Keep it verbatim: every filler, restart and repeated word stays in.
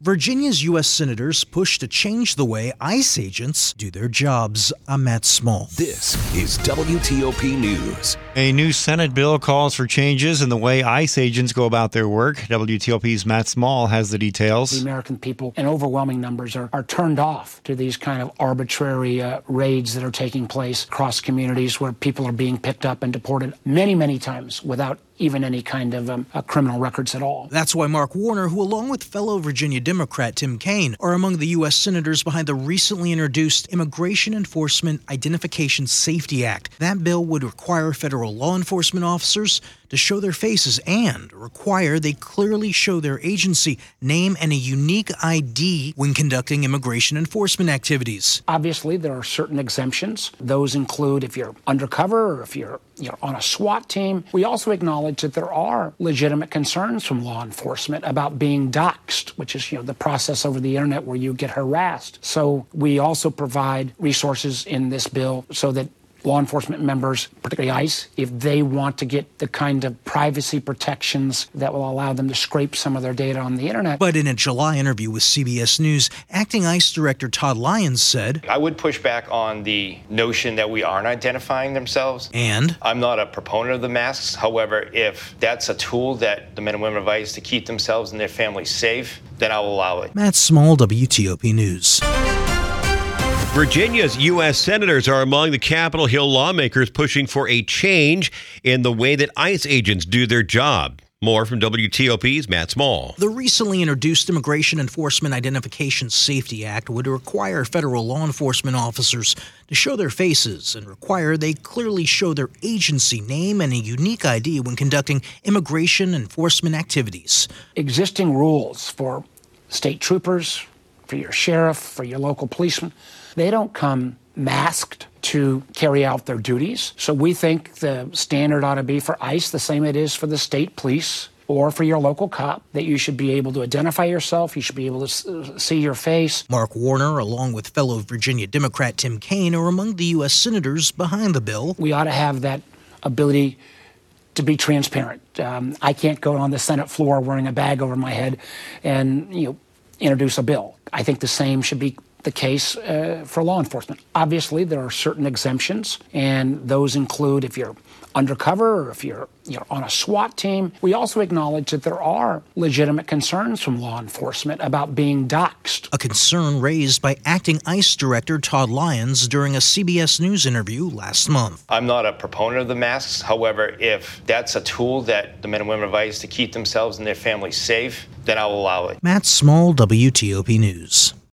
Virginia's U S senators push to change the way ICE agents do their jobs. I'm Matt Small. This is W T O P News. A new Senate bill calls for changes in the way ICE agents go about their work. W T O P's Matt Small has the details. The American people, in overwhelming numbers, are, are turned off to these kind of arbitrary uh, raids that are taking place across communities where people are being picked up and deported many, many times without even any kind of um, uh, criminal records at all. That's why Mark Warner, who along with fellow Virginia Democrat Tim Kaine, are among the U S senators behind the recently introduced Immigration Enforcement Identification Safety Act. That bill would require federal law enforcement officers to show their faces and require they clearly show their agency name and a unique I D when conducting immigration enforcement activities. Obviously, there are certain exemptions. Those include if you're undercover or if you're you know, on a SWAT team. We also acknowledge that there are legitimate concerns from law enforcement about being doxxed, which is you know the process over the internet where you get harassed. So we also provide resources in this bill so that law enforcement members, particularly ICE, if they want to get the kind of privacy protections that will allow them to scrape some of their data on the internet. But in a July interview with C B S News, acting ICE Director Todd Lyons said, I would push back on the notion that we aren't identifying themselves. And I'm not a proponent of the masks. However, if that's a tool that the men and women of ICE to keep themselves and their families safe, then I'll allow it. Matt Small, W T O P News. Virginia's U S senators are among the Capitol Hill lawmakers pushing for a change in the way that ICE agents do their job. More from W T O P's Matt Small. The recently introduced Immigration Enforcement Identification Safety Act would require federal law enforcement officers to show their faces and require they clearly show their agency name and a unique I D when conducting immigration enforcement activities. Existing rules for state troopers, for your sheriff, for your local policeman, they don't come masked to carry out their duties. So we think the standard ought to be for ICE the same it is for the state police or for your local cop, that you should be able to identify yourself, you should be able to see your face. Mark Warner, along with fellow Virginia Democrat Tim Kaine, are among the U S senators behind the bill. We ought to have that ability to be transparent. Um, I can't go on the Senate floor wearing a bag over my head and you know introduce a bill. I think the same should be the case uh, for law enforcement. Obviously, there are certain exemptions, and those include if you're undercover or if you're you know, on a SWAT team. We also acknowledge that there are legitimate concerns from law enforcement about being doxxed. A concern raised by acting ICE Director Todd Lyons during a C B S News interview last month. I'm not a proponent of the masks. However, if that's a tool that the men and women of ICE to keep themselves and their families safe, then I'll allow it. Matt Small, W T O P News.